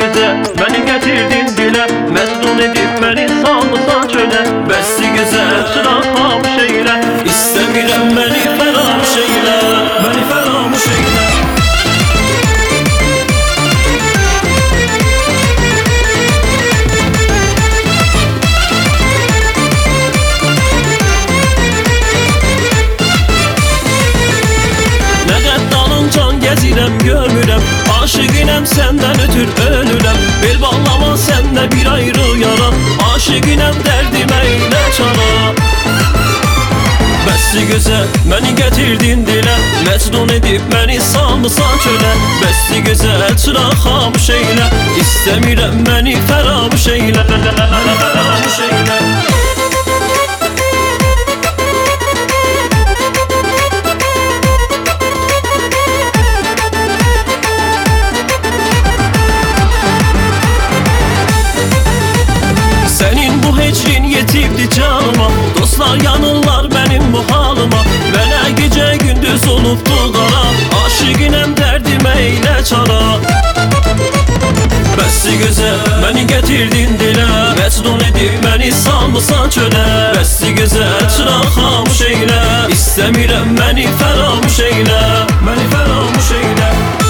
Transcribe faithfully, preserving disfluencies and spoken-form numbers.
güzel beni getirdin dile, mecnun edip beni salmışsan çöle. Bəssi güzel çırağım şeyle, İstəmirəm beni feramış eyle, beni feramış eyle. Gezirəm, görmürəm, aşıqinəm səndən ötür ölürəm. Bel bağlama səndə bir ayrı yara, aşıqinəm dərdimə ilə çara. Bəssi gözəl məni gətirdin dilə, məcnun edib məni salmışsan çölə. Bəssi gözəl çırağım şeylə, İstəmirəm məni feramış eylə, məni feramış eylə. Senin bu hecrin yetibdi canıma, dostlar yanırlar benim bu halıma. Mənə gecə gündüz olubdu qara, aşıqinəm dərdimə eylə çara. Bəssi gözəl məni gətirdin dilə, mecnun edib məni salmışsan çölə. Bəssi gözəl çırağım şeylə, İstəmirəm məni feramış eylə, məni feramış eylə.